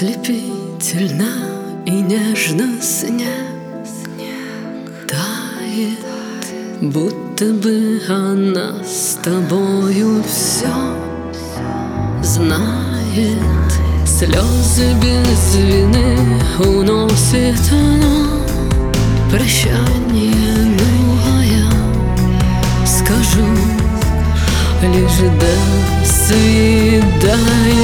Ослепительно и нежно снег тает, будто бы она с тобою все знает. Слезы без вины уносит она прощание, ну а я скажу лишь до свидания.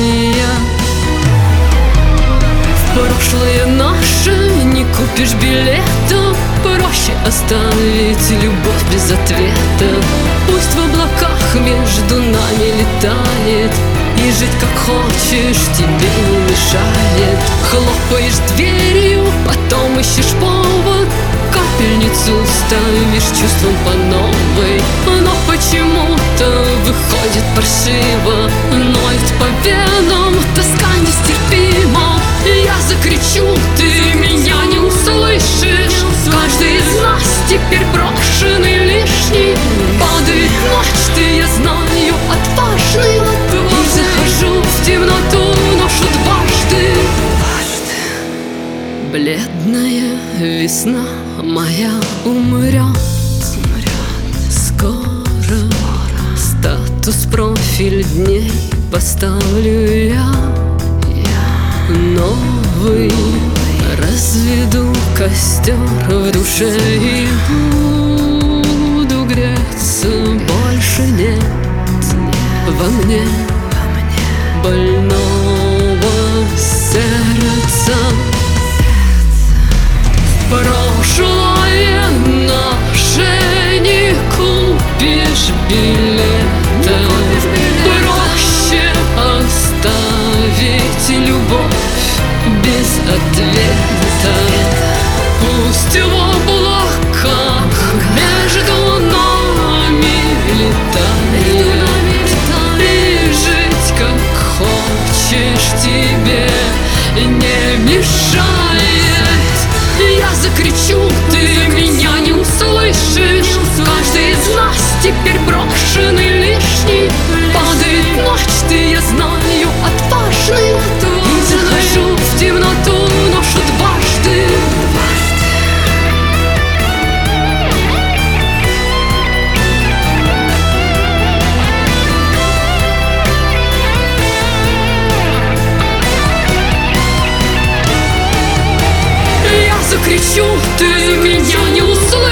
В прошлое наше не купишь билета, проще оставить любовь без ответа. Пусть в облаках между нами летает, и жить как хочешь тебе не мешает. Хлопаешь дверью, потом ищешь повод, капельницу ставишь чувством по новой. Но почему-то выходит паршиво, ноет по венам, тоска нестерпима. Я закричу, ты меня не услышишь. Каждый из нас теперь брошенный, лишний. Падает ночь, ты, я знаю, отважный, и захожу в темноту, ношу дважды. Бледная весна моя умрет скоро. Статус профиль дней поставлю я новый. Разведу костер в душе и буду греться. Больше нет во мне больного сердца. Прошлое наше не купишь билета, проще оставить любовь без ответа. Пусть в облаках между нами летает, и жить как хочешь тебе не мешает. Я закричу, ты меня не услышишь. Каждый из нас теперь брошенный, лишний. Падает ночь, ты, я знаю, отважный, и захожу в темноту, ношу дважды. Я закричу, ты меня не услышишь.